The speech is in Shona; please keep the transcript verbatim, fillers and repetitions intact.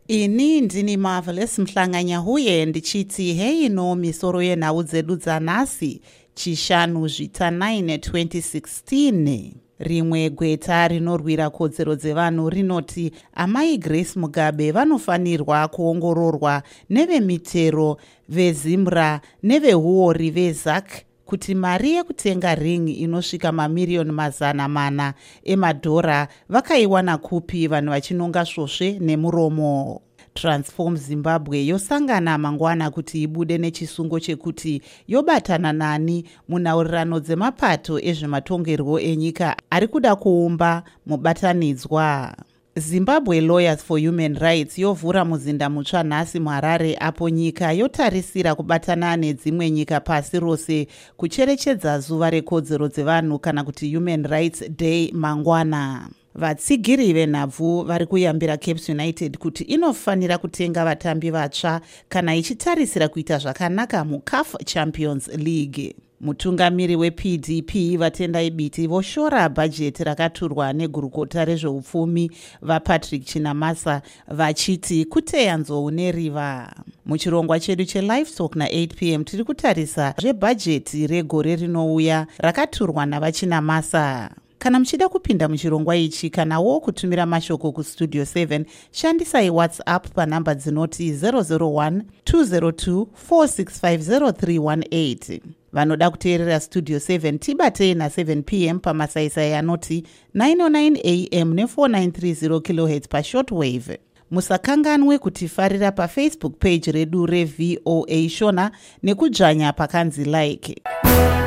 Ini ndini Marvelous Mhlanganya huye ndichiti hei no misoro yenhau dzedu dzanhasi chishanu zvita nine twenty sixteen. Rimwe gweta rinorwira kodzero dzevanhu rinoti amai Grace Mugabe vanofanirwa kuongororwa nevemitero veZimbra nevehuori veZAC kuti mari yekutenga ring inosvika mamiriyoni mazana mana emadhora vakaiwana kupi vanhu vachinonga svosve nemuromo. Transform Zimbabwe yosangana mangwana kuti ibude nechisungo chekuti yobatana nani munhaurirano dzemapato ezvematongerwo enyika ari kuda kuumba mubatanidzwa. Zimbabwe Lawyers for Human Rights yovhura muzinda mutsva nhasi muHarare apo nyika yotarisira kubatana nedzimwe nyika pasi rose kucherechedza zuva rekodzero dzevanhu kana kuti Human Rights Day mangwana. Vatsigiri venhabvu vari kuyambira Cape United kuti inofanira kutenga vatambi vatsva kana ichitarisira kuita zvakanaka muCAF Champions League. Mutungamiri weP D P vatendai biti voshora bhajeti rakaturwa negurukota rezveupfumi vaPatrick Chinamasa vachiti kuteya nzou neriva. Muchirongwa chedu cheLivetalk na eight p m tiri kutarisa zvebhajeti regore rinouya rakaturwa navaChinamasa. Kana muchida kupinda muchirongwa ichi kanawo kutumira mashoko kustudio seven shandisai WhatsApp panhamba dzinoti zero zero one two zero two four six five zero three one eight. Vanoda kuteerera Studio seven tibatei na seven p m pamasaisai anoti nine oh nine a m ne four nine three zero kilohertz pashortwave. Musakanganwe kutifarira paFacebook page redu reVOA Shona nekudzvanya pakanzi like.